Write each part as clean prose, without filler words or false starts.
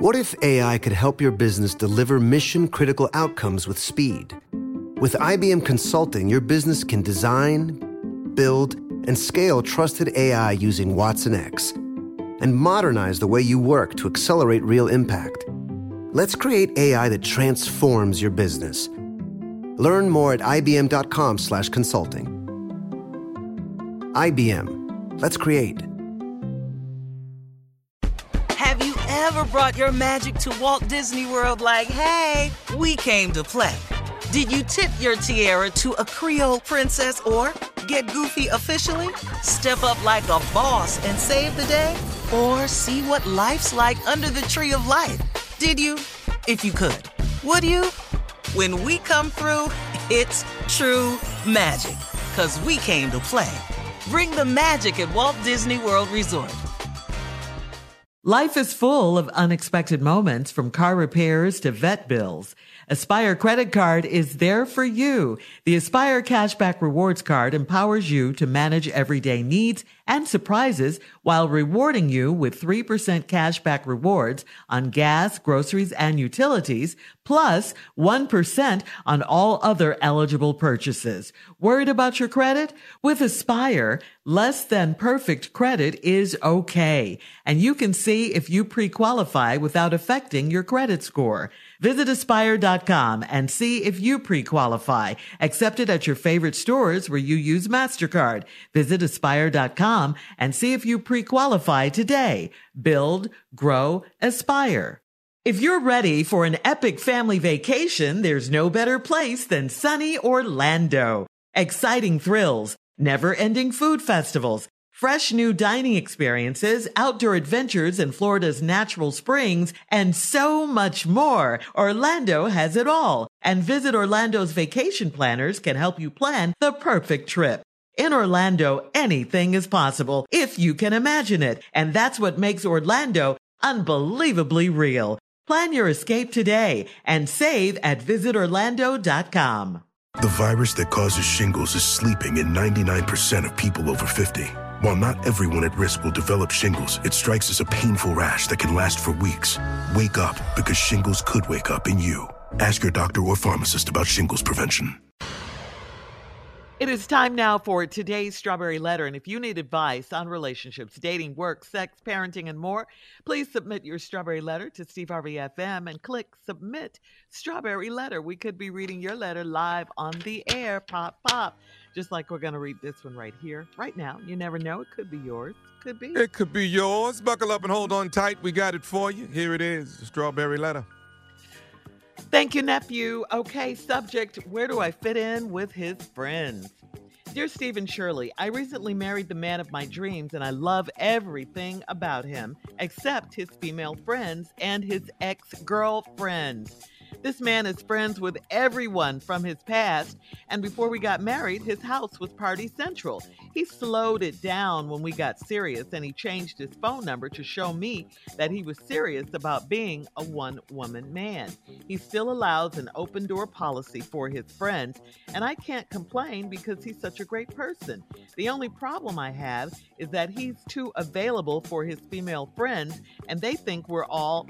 What if AI could help your business deliver mission-critical outcomes with speed? With IBM Consulting, your business can design, build, and scale trusted AI using Watson X and modernize the way you work to accelerate real impact. Let's create AI that transforms your business. Learn more at ibm.com/consulting. IBM. Let's create. Have you ever brought your magic to Walt Disney World like, hey, we came to play? Did you tip your tiara to a Creole princess or get goofy officially? Step up like a boss and save the day? Or see what life's like under the tree of life? Did you? If you could. Would you? When we come through, it's true magic. 'Cause we came to play. Bring the magic at Walt Disney World Resort. Life is full of unexpected moments, from car repairs to vet bills. Aspire Credit Card is there for you. The Aspire Cashback Rewards Card empowers you to manage everyday needs and surprises while rewarding you with 3% cashback rewards on gas, groceries, and utilities, plus 1% on all other eligible purchases. Worried about your credit? With Aspire, less than perfect credit is okay, and you can see if you pre-qualify without affecting your credit score. Visit Aspire.com and see if you pre-qualify. Accepted at your favorite stores where you use MasterCard. Visit Aspire.com and see if you pre-qualify today. Build, grow, aspire. If you're ready for an epic family vacation, there's no better place than sunny Orlando. Exciting thrills, never-ending food festivals, fresh new dining experiences, outdoor adventures in Florida's natural springs, and so much more. Orlando has it all. And Visit Orlando's vacation planners can help you plan the perfect trip. In Orlando, anything is possible if you can imagine it. And that's what makes Orlando unbelievably real. Plan your escape today and save at visitorlando.com. The virus that causes shingles is sleeping in 99% of people over 50. While not everyone at risk will develop shingles, it strikes as a painful rash that can last for weeks. Wake up, because shingles could wake up in you. Ask your doctor or pharmacist about shingles prevention. It is time now for today's Strawberry Letter. And if you need advice on relationships, dating, work, sex, parenting, and more, please submit your Strawberry Letter to Steve Harvey FM and click Submit Strawberry Letter. We could be reading your letter live on the air. Pop, pop. Just like we're going to read this one right here, right now. You never know. It could be yours. Could be. It could be yours. Buckle up and hold on tight. We got it for you. Here it is, the Strawberry Letter. Thank you, nephew. Okay, subject, where do I fit in with his friends? Dear Steve and Shirley, I recently married the man of my dreams, and I love everything about him except his female friends and his ex-girlfriends. This man is friends with everyone from his past, and before we got married, his house was party central. He slowed it down when we got serious, and he changed his phone number to show me that he was serious about being a one-woman man. He still allows an open-door policy for his friends, and I can't complain because he's such a great person. The only problem I have is that he's too available for his female friends, and they think we're all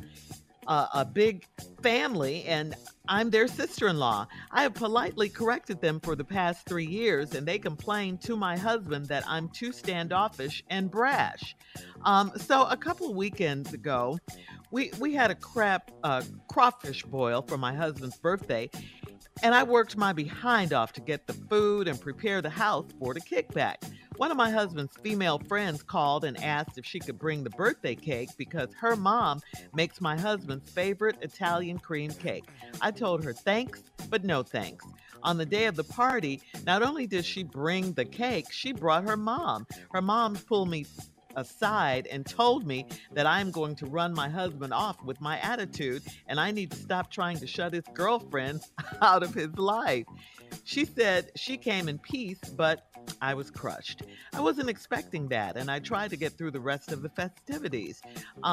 a big family, and I'm their sister-in-law. I have politely corrected them for the past 3 years, and they complain to my husband that I'm too standoffish and brash. So a couple of weekends ago, we had a crawfish boil for my husband's birthday, and I worked my behind off to get the food and prepare the house for the kickback. One of my husband's female friends called and asked if she could bring the birthday cake because her mom makes my husband's favorite Italian cream cake. I told her thanks, but no thanks. On the day of the party, not only did she bring the cake, she brought her mom. Her mom pulled me aside and told me that I'm going to run my husband off with my attitude, and I need to stop trying to shut his girlfriends out of his life. She said she came in peace, but I was crushed. I wasn't expecting that, and I tried to get through the rest of the festivities.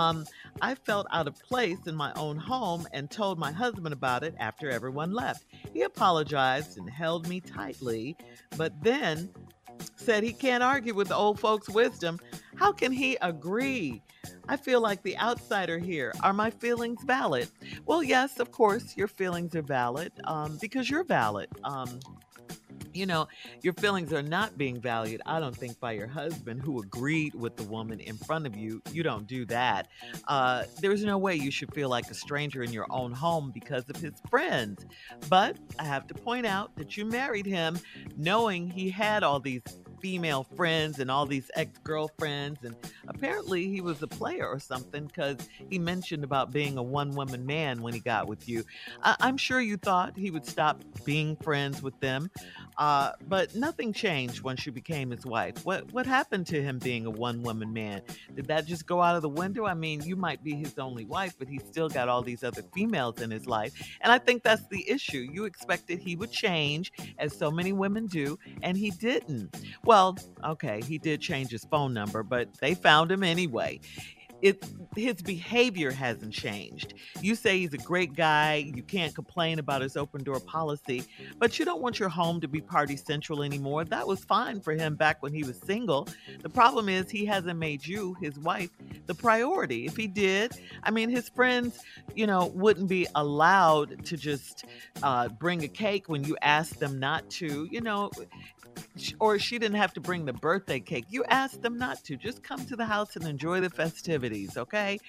I felt out of place in my own home and told my husband about it after everyone left. He apologized and held me tightly, but then said he can't argue with the old folks' wisdom. How can he agree I feel like the outsider here. Are my feelings valid? Well, yes, of course, your feelings are valid because you're valid. Your feelings are not being valued, I don't think, by your husband who agreed with the woman in front of you. You don't do that. There's no way you should feel like a stranger in your own home because of his friends. But I have to point out that you married him knowing he had all these female friends and all these ex-girlfriends, and apparently he was a player or something because he mentioned about being a one-woman man when he got with you. I'm sure you thought he would stop being friends with them, but nothing changed once you became his wife. What happened to him being a one-woman man? Did that just go out of the window? I mean, you might be his only wife, but he's still got all these other females in his life, and I think that's the issue. You expected he would change, as so many women do, and he didn't. Well, okay, he did change his phone number, but they found him anyway. His behavior hasn't changed. You say he's a great guy. You can't complain about his open door policy, but you don't want your home to be party central anymore. That was fine for him back when he was single. The problem is he hasn't made you, his wife, the priority. If he did, I mean, his friends, wouldn't be allowed to just bring a cake when you asked them not to, or she didn't have to bring the birthday cake. You asked them not to. Just come to the house and enjoy the festivities, okay?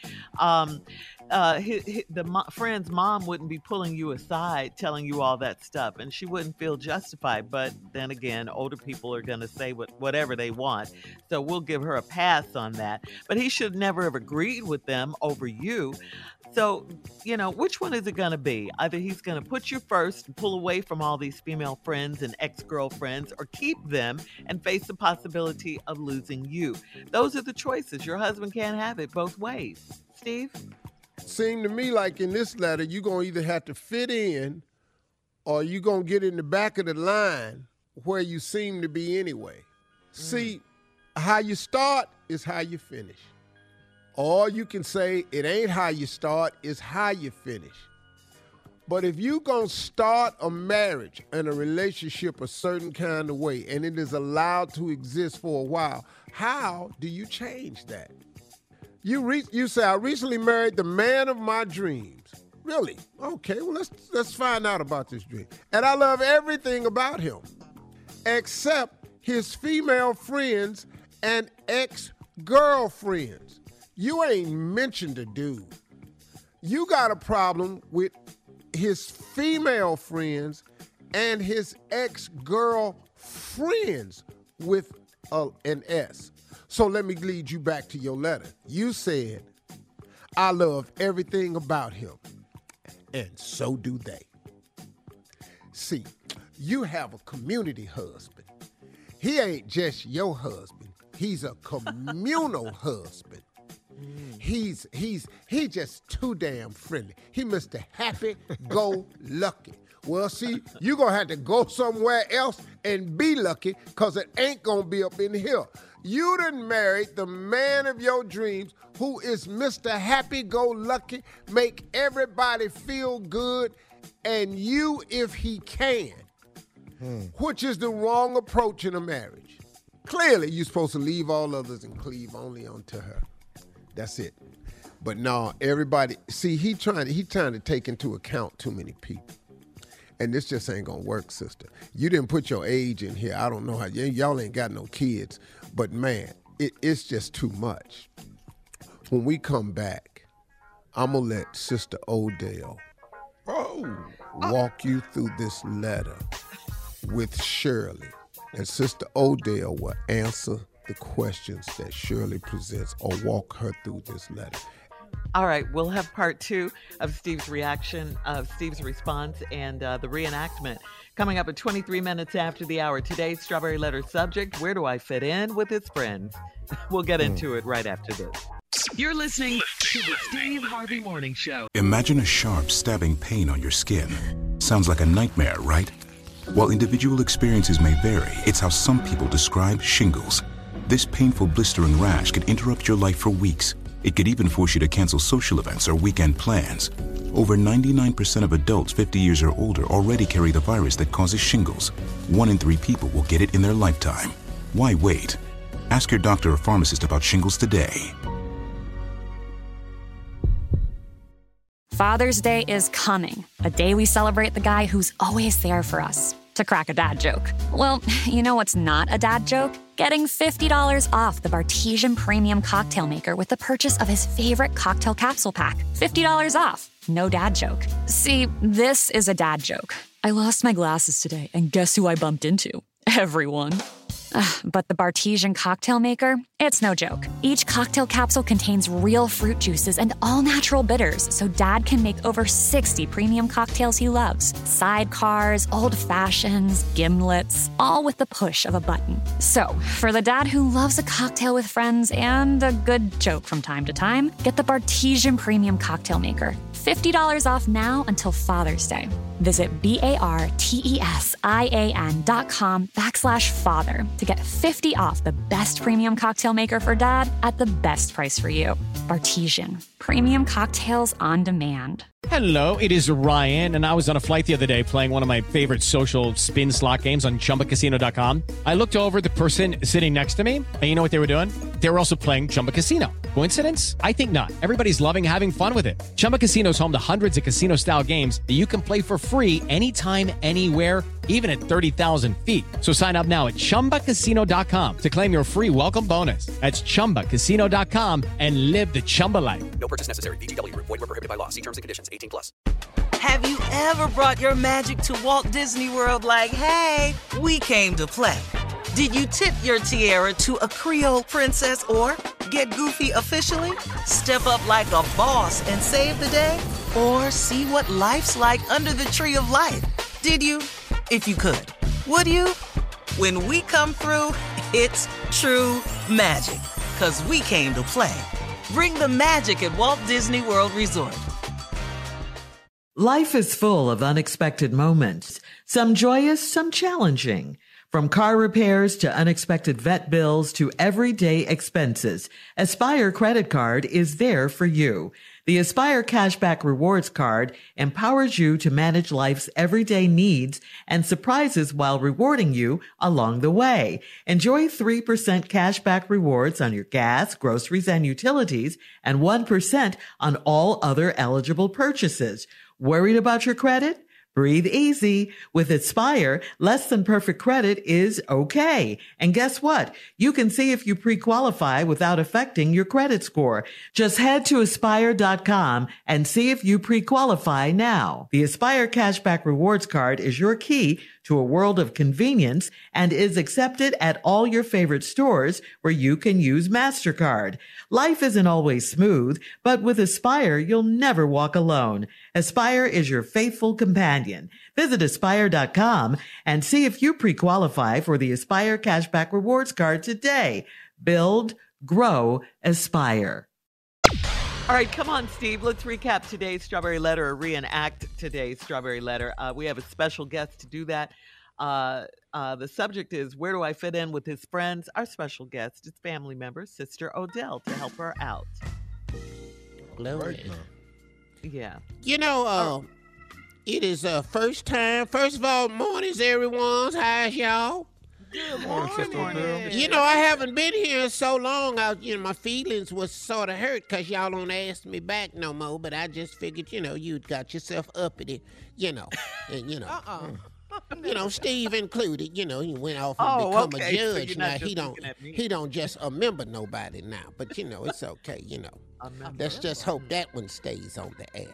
The friend's mom wouldn't be pulling you aside, telling you all that stuff, and she wouldn't feel justified. But then again, older people are going to say whatever they want, so we'll give her a pass on that. But he should never have agreed with them over you. So, which one is it going to be? Either he's going to put you first and pull away from all these female friends and ex-girlfriends, or keep them and face the possibility of losing you. Those are the choices. Your husband can't have it both ways. Steve? Seemed to me like in this letter, you're going to either have to fit in or you're going to get in the back of the line where you seem to be anyway. See, how you start is how you finish. Or you can say it ain't how you start, it's how you finish. But if you gonna start a marriage and a relationship a certain kind of way, and it is allowed to exist for a while, how do you change that? You say, I recently married the man of my dreams. Really? Okay, well, let's find out about this dream. And I love everything about him, except his female friends and ex-girlfriends. You ain't mentioned a dude. You got a problem with his female friends and his ex-girlfriends with an S. So let me lead you back to your letter. You said, I love everything about him, and so do they. See, you have a community husband. He ain't just your husband. He's a communal husband. He just too damn friendly. He Mr. Happy-Go-Lucky. Well, see, you're going to have to go somewhere else and be lucky because it ain't going to be up in here. You done married the man of your dreams who is Mr. Happy-Go-Lucky, make everybody feel good, and you if he can, which is the wrong approach in a marriage. Clearly, you're supposed to leave all others and cleave only onto her. That's it. But no, everybody, see, he trying to take into account too many people. And this just ain't gonna work, sister. You didn't put your age in here. I don't know how, y'all ain't got no kids. But man, it's just too much. When we come back, I'm gonna let Sister Odell walk you through this letter with Shirley. And Sister Odell will answer the questions that Shirley presents or walk her through this letter. All right, we'll have part 2 of Steve's reaction, of Steve's response, and the reenactment coming up at 23 minutes after the hour. Today's Strawberry Letter subject, where do I fit in with his friends? We'll get into it right after this. You're listening to the Steve Harvey Morning Show. Imagine a sharp, stabbing pain on your skin. Sounds like a nightmare, right? While individual experiences may vary, it's how some people describe shingles. This painful blistering rash could interrupt your life for weeks. It could even force you to cancel social events or weekend plans. Over 99% of adults 50 years or older already carry the virus that causes shingles. 1 in 3 people will get it in their lifetime. Why wait? Ask your doctor or pharmacist about shingles today. Father's Day is coming, a day we celebrate the guy who's always there for us. To crack a dad joke. Well, you know what's not a dad joke? Getting $50 off the Bartesian Premium Cocktail Maker with the purchase of his favorite cocktail capsule pack. $50 off. No dad joke. See, this is a dad joke. I lost my glasses today, and guess who I bumped into? Everyone. But the Bartesian Cocktail Maker, it's no joke. Each cocktail capsule contains real fruit juices and all-natural bitters, so Dad can make over 60 premium cocktails he loves. Sidecars, old fashions, gimlets, all with the push of a button. So, for the dad who loves a cocktail with friends and a good joke from time to time, get the Bartesian Premium Cocktail Maker. $50 off now until Father's Day. Visit BARTESIAN.com/father to get 50 off the best premium cocktail maker for dad at the best price for you. Bartesian, premium cocktails on demand. Hello, it is Ryan, and I was on a flight the other day playing one of my favorite social spin slot games on ChumbaCasino.com. I looked over at the person sitting next to me, and you know what they were doing? They were also playing Chumba Casino. Coincidence? I think not. Everybody's loving having fun with it. Chumba Casino is home to hundreds of casino-style games that you can play for free anytime, anywhere, even at 30,000 feet. So sign up now at ChumbaCasino.com to claim your free welcome bonus. That's ChumbaCasino.com and live the Chumba life. No purchase necessary. VGW. Void where prohibited by law. See terms and conditions. 18+. Have you ever brought your magic to Walt Disney World like, hey, we came to play? Did you tip your tiara to a Creole princess or get goofy officially? Step up like a boss and save the day? Or see what life's like under the tree of life? Did you? If you could. Would you? When we come through, it's true magic. 'Cause we came to play. Bring the magic at Walt Disney World Resort. Life is full of unexpected moments, some joyous, some challenging. From car repairs to unexpected vet bills to everyday expenses, Aspire Credit Card is there for you. The Aspire Cashback Rewards Card empowers you to manage life's everyday needs and surprises while rewarding you along the way. Enjoy 3% cashback rewards on your gas, groceries, and utilities, and 1% on all other eligible purchases. Worried about your credit? Breathe easy. With Aspire, less than perfect credit is okay. And guess what? You can see if you pre-qualify without affecting your credit score. Just head to Aspire.com and see if you pre-qualify now. The Aspire Cashback Rewards Card is your key to a world of convenience and is accepted at all your favorite stores where you can use MasterCard. Life isn't always smooth, but with Aspire, you'll never walk alone. Aspire is your faithful companion. Visit Aspire.com and see if you pre-qualify for the Aspire Cashback Rewards Card today. Build, grow, Aspire. All right, come on, Steve. Let's recap today's Strawberry Letter or reenact today's Strawberry Letter. We have a special guest to do that. The subject is, where do I fit in with his friends? Our special guest is family member, Sister Odell, to help her out. Glory. Yeah. You know, it is first time. First of all, mornings, everyone. How's y'all? Good morning. You know, I haven't been here so long. My feelings was sort of hurt because y'all don't ask me back no more. But I just figured, you'd got yourself uppity, and Steve included. He went off and become a judge. So now he don't just a member nobody now. But it's okay. Let's just hope that one stays on the air.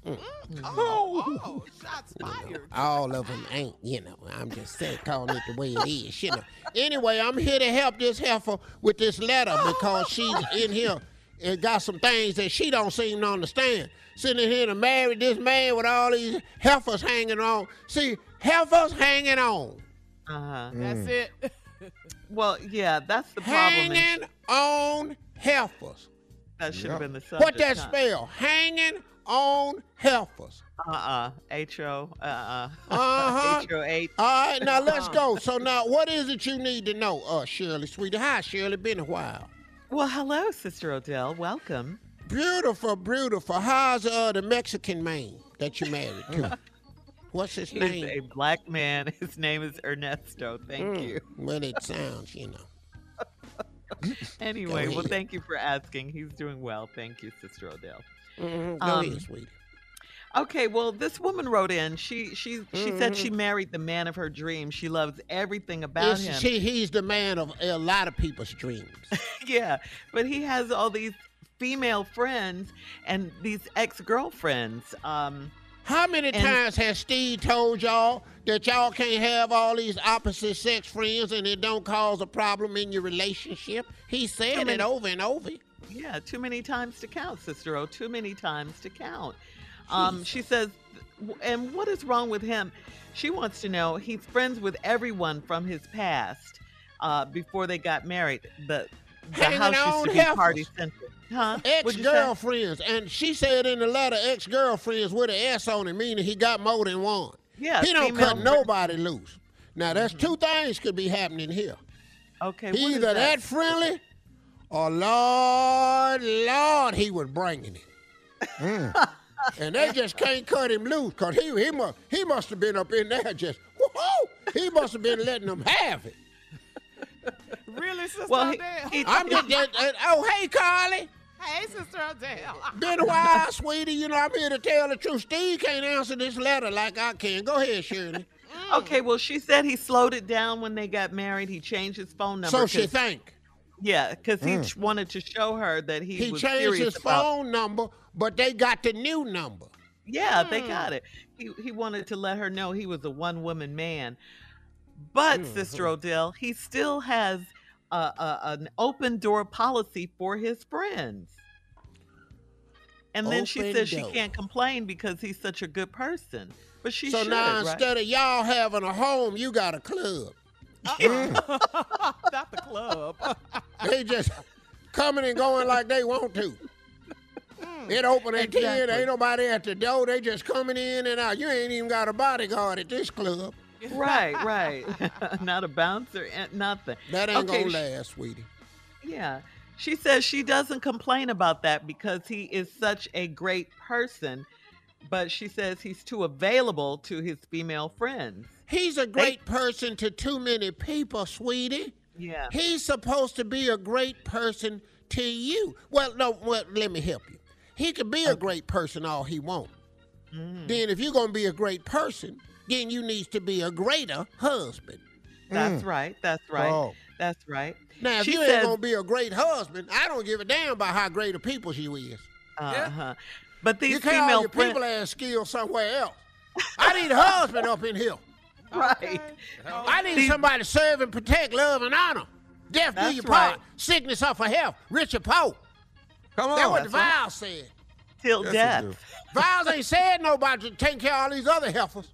Shots fired. All of them ain't, I'm just saying, calling it the way it is, Anyway, I'm here to help this heifer with this letter because she's in here and got some things that she don't seem to understand. Sitting here to marry this man with all these heifers hanging on. See, heifers hanging on. Uh-huh. That's it. Well, yeah, that's the problem. Hanging on heifers. That should have been the subject. What that spell? Hanging on heifers. H-O. H-O-H. All right, now let's go. So now, what is it you need to know, Shirley, sweetie? Hi, Shirley. Been a while. Well, hello, Sister Odell. Welcome. Beautiful, beautiful. How's the Mexican man that you married to? What's his name? He's a black man. His name is Ernesto. Thank you. Well, it sounds, Anyway, well, thank you for asking. He's doing well. Thank you, Sister Odell. Go ahead, sweetie. Okay, well, this woman wrote in. She said she married the man of her dreams. She loves everything about him. He's the man of a lot of people's dreams. Yeah, but he has all these female friends and these ex-girlfriends. How many times has Steve told y'all that y'all can't have all these opposite sex friends and it don't cause a problem in your relationship? He said it over and over. Yeah, too many times to count, Sister O. Too many times to count. She says, and what is wrong with him? She wants to know, he's friends with everyone from his past before they got married. The house used to be party central. Huh? Ex-girlfriends. And she said in the letter, ex-girlfriends with an S on it, meaning he got more than one. Yeah, he don't cut nobody loose. Now, there's two things could be happening here. Okay, he either that friendly or, Lord, he was bringing it. And they just can't cut him loose because he must have been up in there just, whoa, he must have been letting them have it. Really, Sister Well, Odell? I'm just, oh, hey, Carly. Hey, Sister Odell. Been a while, sweetie. You know, I'm here to tell the truth. Steve can't answer this letter like I can. Go ahead, Shirley. Okay, well, she said he slowed it down when they got married. He changed his phone number. So she think. Yeah, because he wanted to show her that he was changed serious his phone number, but they got the new number. Yeah, they got it. He wanted to let her know he was a one-woman man. But, Sister Odell, he still has an open door policy for his friends. And then she says she can't complain because he's such a good person. But she should, now right? Instead of y'all having a home, you got a club. Not the club. They just coming and going like they want to. It open at 10, ain't nobody at the door. They just coming in and out. You ain't even got a bodyguard at this club. Right. Not a bouncer, nothing. That ain't gonna last, sweetie. Yeah. She says she doesn't complain about that because he is such a great person, but she says he's too available to his female friends. He's a great person to too many people, sweetie. Yeah. He's supposed to be a great person to you. Well, let me help you. He could be a great person all he wants. Then if you're going to be a great person, then you need to be a greater husband. That's right. Oh. That's right. Now, if you ain't going to be a great husband, I don't give a damn about how great a people you is. Uh-huh. But these you can't female all your people ass skills somewhere else. I need a husband up in here. Right. I need somebody to serve and protect, love, and honor. Death do your part. Sickness or for health. Rich or poor. Come on. That's what the vows said. Till death. Vows ain't said nobody to take care of all these other heifers.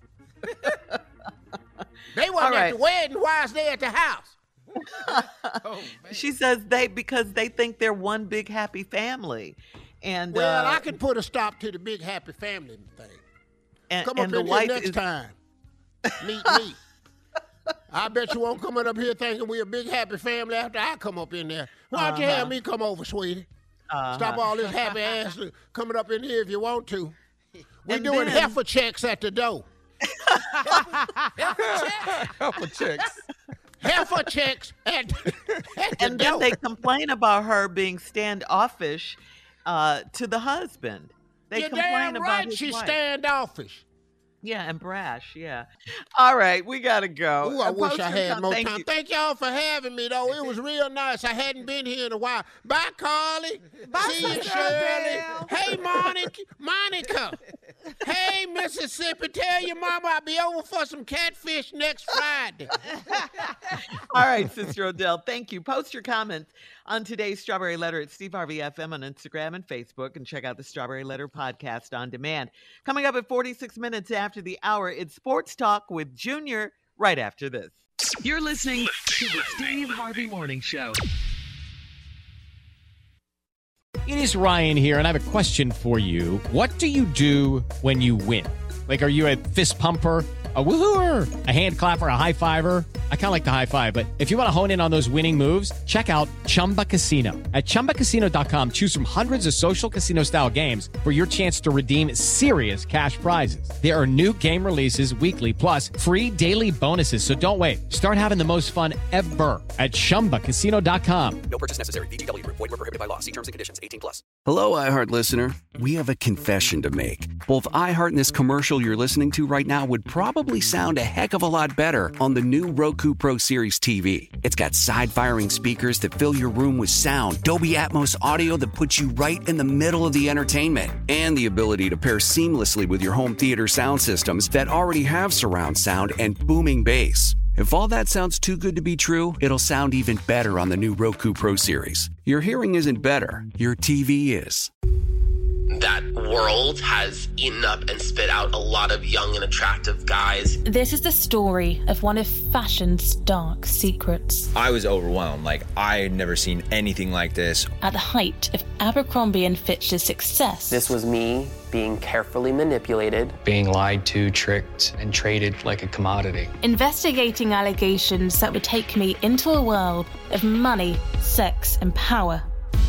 They wasn't at the wedding. Why is they at the house? She says because they think they're one big happy family. And well, I can put a stop to the big happy family thing. Come up in here next time. Meet me. I bet you won't come up here thinking we're a big happy family after I come up in there. Why don't you have me come over, sweetie? Stop all this happy ass coming up in here if you want to. We're doing heifer checks at the door. Heifer checks. Heifer checks at the and door. then they complain about her being standoffish to the husband. They You're complain damn about right his she's wife. standoffish. Yeah, and brash, yeah. All right, we got to go. Ooh, I wish I had more Thank time. you. Thank y'all for having me, though. It was real nice. I hadn't been here in a while. Bye, Carly. Bye, See you, Sister Shirley. Adele. Hey, Monica. Hey, Mississippi. Tell your mama I'll be over for some catfish next Friday. All right, Sister Odell, thank you. Post your comments on today's Strawberry Letter at Steve Harvey FM on Instagram and Facebook, and check out the Strawberry Letter podcast on demand. Coming up at 46 minutes after the hour, it's Sports Talk with Junior right after this. You're listening to the Steve Harvey Morning Show. It is Ryan here, and I have a question for you. What do you do when you win? Like, are you a fist pumper, a woo-hooer, a hand clapper, a high fiver? I kind of like the high five, but if you want to hone in on those winning moves, check out Chumba Casino. At ChumbaCasino.com, choose from hundreds of social casino style games for your chance to redeem serious cash prizes. There are new game releases weekly, plus free daily bonuses. So don't wait. Start having the most fun ever at ChumbaCasino.com. No purchase necessary. VGW Group. Void where prohibited by law. See terms and conditions. 18+. Hello, iHeart listener. We have a confession to make. Both iHeart and this commercial you're listening to right now would probably sound a heck of a lot better on the new Roku Pro Series TV. It's got side-firing speakers that fill your room with sound, Dolby Atmos audio that puts you right in the middle of the entertainment, and the ability to pair seamlessly with your home theater sound systems that already have surround sound and booming bass. If all that sounds too good to be true, it'll sound even better on the new Roku Pro Series. Your hearing isn't better, your TV is. That world has eaten up and spit out a lot of young and attractive guys. This is the story of one of fashion's dark secrets. I was overwhelmed. I had never seen anything like this. At the height of Abercrombie & Fitch's success. This was me being carefully manipulated. Being lied to, tricked, and traded like a commodity. Investigating allegations that would take me into a world of money, sex, and power.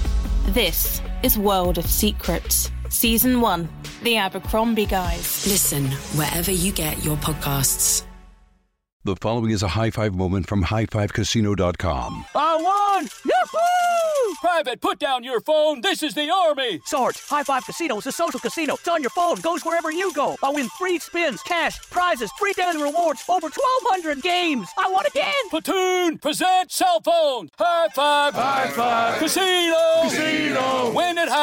This is World of Secrets, Season 1, The Abercrombie Guys. Listen wherever you get your podcasts. The following is a high-five moment from highfivecasino.com. I won! Yahoo! Private, put down your phone. This is the Army. Sarge, High Five Casino is a social casino. It's on your phone. Goes wherever you go. I win free spins, cash, prizes, free daily rewards, over 1,200 games. I won again. Platoon, present cell phone. High Five. High Five. Casino. Casino. Win at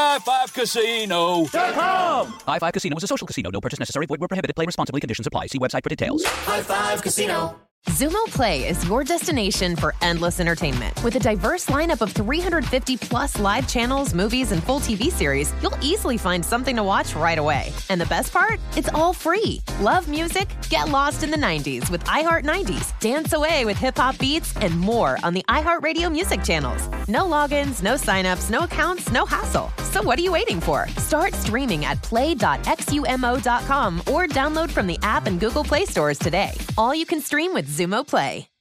highfivecasino.com. High Five Casino is a social casino. No purchase necessary. Void where prohibited. Play responsibly. Conditions apply. See website for details. High Five Casino. Xumo Play is your destination for endless entertainment. With a diverse lineup of 350-plus live channels, movies, and full TV series, you'll easily find something to watch right away. And the best part? It's all free. Love music? Get lost in the 90s with iHeart 90s, dance away with hip-hop beats, and more on the iHeartRadio music channels. No logins, no signups, no accounts, no hassle. So what are you waiting for? Start streaming at play.xumo.com or download from the app and Google Play stores today. All you can stream with Xumo Play.